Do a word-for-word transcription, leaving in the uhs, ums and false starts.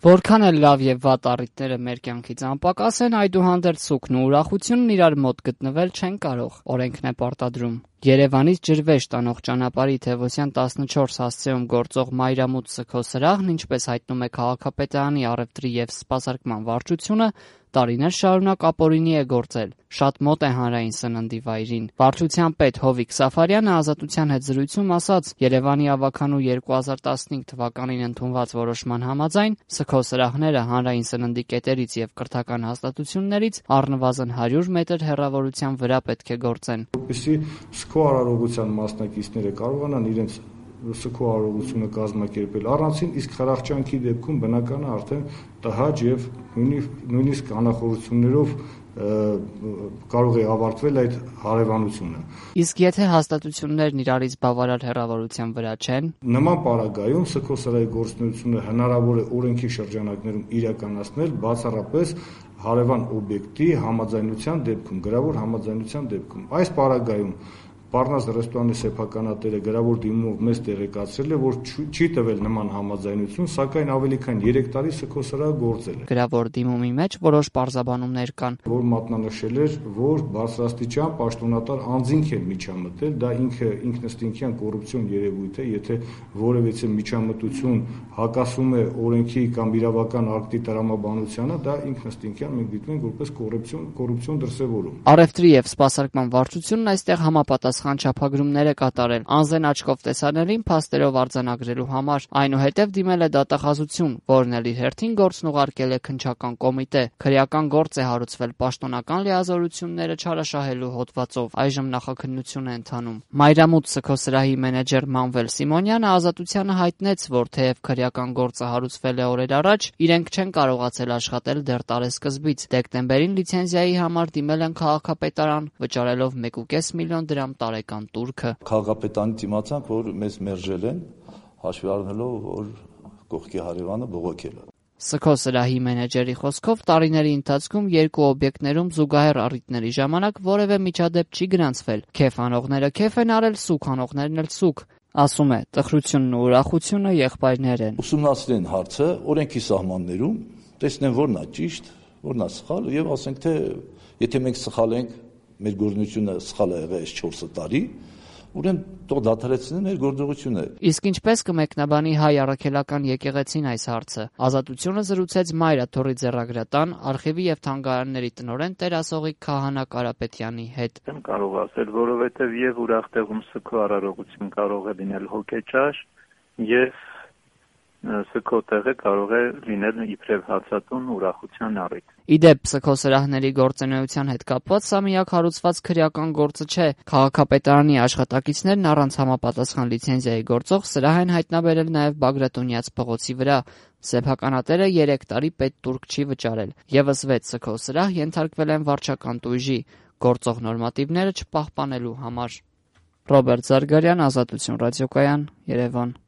Որքան էլ լավ եւ վատ առիթները մեր կյանքից անպակաս են, այդուհանդերձ սուգն ու ուրախությունն իրար մոտ գտնվել չեն կարող, օրենքն է պարտադրում։ Երևանից Ջրվեժ տանող ճանապարհի Թևոսյան տասնչորս հասցեում գործող Մայրամուտ Սգո սրահն, ինչպես հայտնում է քաղաքապետարանի առևտրի եւ սպասարկման վարչությունը, տարիներ շարունակ ապօրինի է գործել, շատ մոտ է հանրային սննդի վայրին։ Վարչության պետ Հովիկ Սաֆարյանը Ազատության հետ զրույցում ասաց, Երևանի ավականու երկու հազար տասնհինգ թվականին ընդունված որոշման համաձայն Սգո սրահները հանրային սննդի կետերից եւ կրթական հաստատություններից առնվազն հարյուր մետր հեռավորության վրա պետք է գործեն։ Որպեսզի Սգո արարողության մասնակիցները կարողանան իրենց Սգո արարողությունը կազմակերպել առանցին, իսկ խրախճանքի դեպքում բնականը արդեն տհաճ եւ նույնիսկ անախորություններով կարող է ավարտվել այդ հարևանությունը։ Իսկ եթե հաստատություններն իրարից բավարար հեռավորության վրա չեն, նման պարագայում Սգո սրահի գործունեությունը հնարավոր է օրենքի շրջանակներում իրականացնել բացառապես հարևան օբյեկտի համաձայնության դեպքում, գրավոր համաձայնության դեպքում։ Այս պարագայում Պառնաս ռեստորանի սեփականատերը գրավոր դիմումով մեզ տեղեկացրել է, որ չի տվել նման համաձայնություն, սակայն ավելի քան երեք տարի Սգո սրահը գործել է։ Գրավոր դիմումի մեջ որոշ պարզաբանումներ կան, որ մատնանշել էր, որ բարձրաստիճան պաշտոնատար անձինք են միջամտել, դա ինքը ինքնըստինքյան կոռուպցիոն երևույթ է, եթե որևիցե միջամտություն հակասում է օրենքի կամ իրավական ակտի տրամաբանությանը, դա ինքնըստինքյան մենք դիտում ենք որպես կոռուպցիոն կոռուպցիոն դրսևորում։ Առևտրի եւ սպասարկման վարչությունն այստեղ համապատասխան չափագրումներ է կատարել անզեն աչքով տեսաներին փաստերով արձանագրելու համար, այնուհետև դիմել է դատախազություն, որն էլ իր հերթին գործն ուղարկել է քննչական կոմիտե։ Քրեական գործ է հարուցվել պաշտոնական լիազորությունները չարաշահելու հոդվածով, այժմ նախաքննություն է ընթանում։ Մայրամուտ Սգո սրահի մենեջեր Մանվել Սիմոնյանը Ազատությանը հայտնեց, որ թեև քրեական գործը հարուցվել է օրեր առաջ, իրենք չեն կարողացել աշխատել դեռ տարեսկզբից։ Դեկտեմբերին լիցենզիայի համար դիմել են քաղաքապետարան, վճարելով մեկ ու կես միլիոն դրամ տարեկան տուրքը։ Քաղաքապետարանից իմացանք, որ մեզ մերժել են, հաշվի առնելով, որ կողքի հարևանը բողոքել է։ Սգո սրահի մենեջերի խոսքով տարիների ընթացքում երկու օբյեկտներում զուգահեռ առիթների ժամանակ որևէ միջադեպ չի գրանցվել։ Քեֆ անողները քեֆ են արել, սուգ անողներն էլ սուգ։ Ասում է, տխրությունն ու ուրախությունը եղբայրներ են։ Ուսումնասիրեն հարցը օրենքի սահմաններում, տեսնեն որն է ճիշտ, որն է սխալ եւ ասենք թե եթե մենք սխալ ենք, մեր գործունեությունը սխալ է եղել այս չորս տարի, ուրեմն թող դադարեցնեն մեր գործողությունը։ Իսկ ինչպես կմեկնաբանի հայ առաքելական եկեղեցին այս հարցը։ Ազատությունը զրուցեց Մայրաթոռի ձեռագրատան, արխիվի եւ թանգարանների տնօրեն Տեր Ասողիկ Քահանա Կարապետյանի հետ։ Եմ կարող ասել, որովհետեւ եւ ուրախտեղում Սգո արարողություն կարող է լինել հոգեճար եւ Սգո տեղը կարող է լինել իբրև հացատուն ուրախության առիթ։ Իդեպ Սգո սրահների գործունեության հետ կապված սա միակ հարուցված քրեական գործը չէ։ Քաղաքապետարանի աշխատակիցներն առանց համապատասխան լիցենզիայի գործող սրահ են հայտնաբերել նաև Բագրատունյաց փողոցի վրա։ Սեփականատերը երեք տարի պետտուրք չի վճարել։ Եվս վեց Սգո սրահ ենթարկվել են վարչական տույժի, գործող նորմատիվները չպահպանելու համար։ Ռոբերտ Զարգարյան, Ազատություն ռադիոկայան, Երևան։